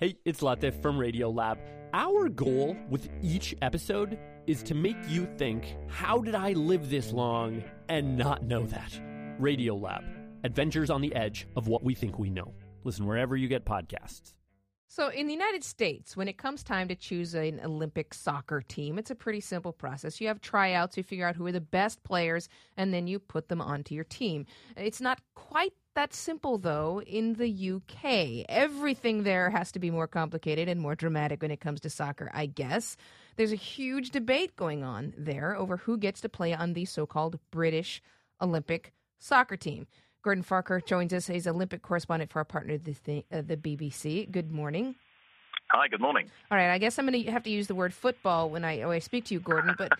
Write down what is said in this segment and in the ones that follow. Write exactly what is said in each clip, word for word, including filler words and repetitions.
Hey, it's Latif from Radiolab. Our goal with each episode is to make you think, how did I live this long and not know that? Radiolab, adventures on the edge of what we think we know. Listen wherever you get podcasts. So in the United States, when it comes time to choose an Olympic soccer team, it's a pretty simple process. You have tryouts, you figure out who are the best players, and then you put them onto your team. It's not quite that simple, though, in the U K. Everything there has to be more complicated and more dramatic when it comes to soccer, I guess. There's a huge debate going on there over who gets to play on the so-called British Olympic soccer team. Gordon Farquhar joins us. He's Olympic correspondent for our partner, the, th- uh, the B B C. Good morning. Hi, good morning. All right, I guess I'm going to have to use the word football when I, when I speak to you, Gordon, but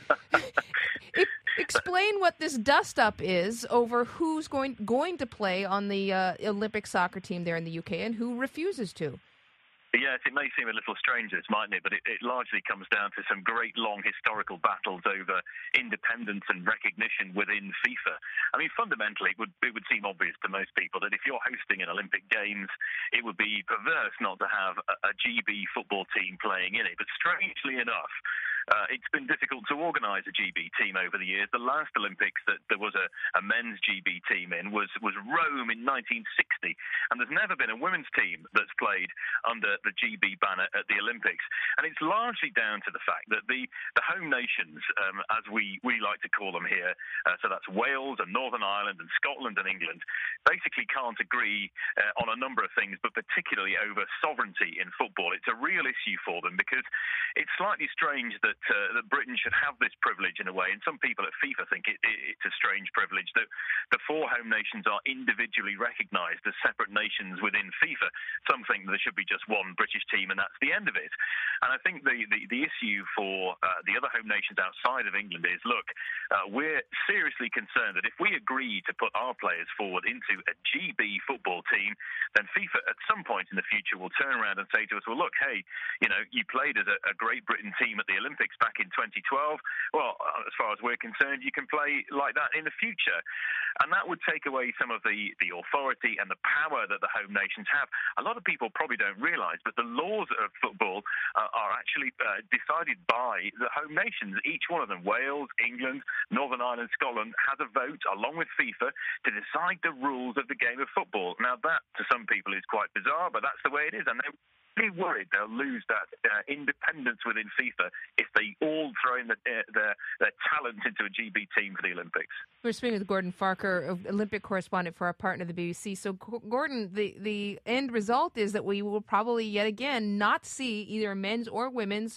it, explain what this dust-up is over who's going going to play on the uh, Olympic soccer team there in the U K and who refuses to. Yes, it may seem a little strange, mightn't it? But it, it largely comes down to some great long historical battles over independence and recognition within FIFA. I mean, fundamentally, it would, it would seem obvious to most people that if you're hosting an Olympic Games, it would be perverse not to have a, a G B football team playing in it. But strangely enough, Uh, it's been difficult to organise a G B team over the years. The last Olympics that there was a, a men's G B team in was, was Rome in nineteen sixty, and there's never been a women's team that's played under the G B banner at the Olympics. And it's largely down to the fact that the, the home nations, um, as we, we like to call them here, uh, so that's Wales and Northern Ireland and Scotland and England, basically can't agree uh, on a number of things, but particularly over sovereignty in football. It's a real issue for them because it's slightly strange that That, uh, that Britain should have this privilege in a way, and some people at FIFA think it, it, it's a strange privilege that the four home nations are individually recognised as separate nations within FIFA. Some think there should be just one British team and that's the end of it. And I think the, the, the issue for uh, the other home nations outside of England is, look, uh, we're seriously concerned that if we agree to put our players forward into a G B football team, then FIFA at some point in the future will turn around and say to us, well, look, hey, you know, you played as a, a Great Britain team at the Olympics back in twenty twelve. Well, as far as we're concerned, you can play like that in the future. And that would take away some of the, the authority and the power that the home nations have. A lot of people probably don't realise, but the laws of football uh, are actually uh, decided by the home nations. Each one of them, Wales, England, Northern Ireland, Scotland, has a vote along with FIFA to decide the rules of the game of football. Now, that to some people is quite bizarre, but that's the way it is. And they're really worried they'll lose that uh, independence within FIFA if they all throw in the, uh, their, their talent into a G B team for the Olympics. We're speaking with Gordon Farquhar, Olympic correspondent for our partner, the B B C. So, Gordon, the, the end result is that we will probably yet again not see either men's or women's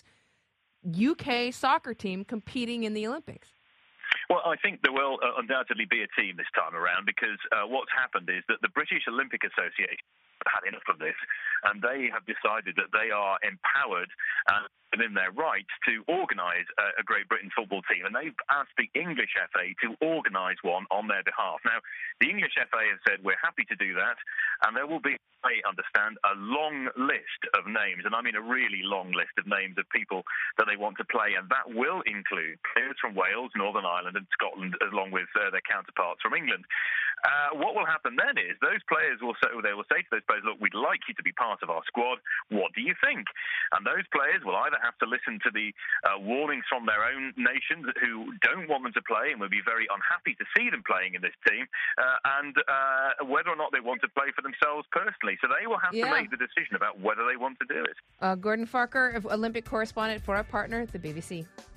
U K soccer team competing in the Olympics. Well, I think there will uh, undoubtedly be a team this time around because uh, what's happened is that the British Olympic Association had enough of this, and they have decided that they are empowered and within their rights to organise a, a Great Britain football team, and they've asked the English F A to organise one on their behalf. Now, the English F A have said we're happy to do that, and there will be, I understand, a long list of names, and I mean a really long list of names of people that they want to play, and that will include players from Wales, Northern Ireland and Scotland, along with uh, their counterparts from England. Uh, what will happen then is those players will say, they will say to those players, look, we'd like you to be part of our squad. What do you think? And those players will either have to listen to the uh, warnings from their own nations who don't want them to play and will be very unhappy to see them playing in this team, uh, and uh, whether or not they want to play for themselves personally. So they will have yeah. to make the decision about whether they want to do it. Uh, Gordon Farquhar, Olympic correspondent for our partner, the B B C.